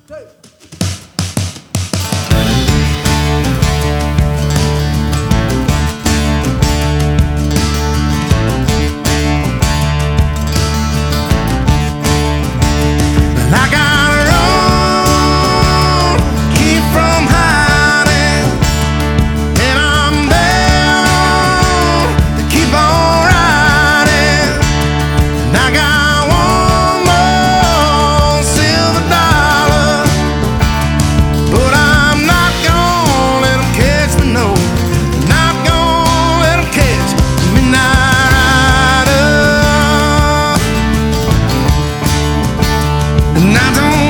I gotta run, keep from hiding, and I'm bound to keep on riding. And I got one more silver dollar, but I'm not gonna let 'em catch me, no. Not gonna let 'em catch me, midnight rider. And I don't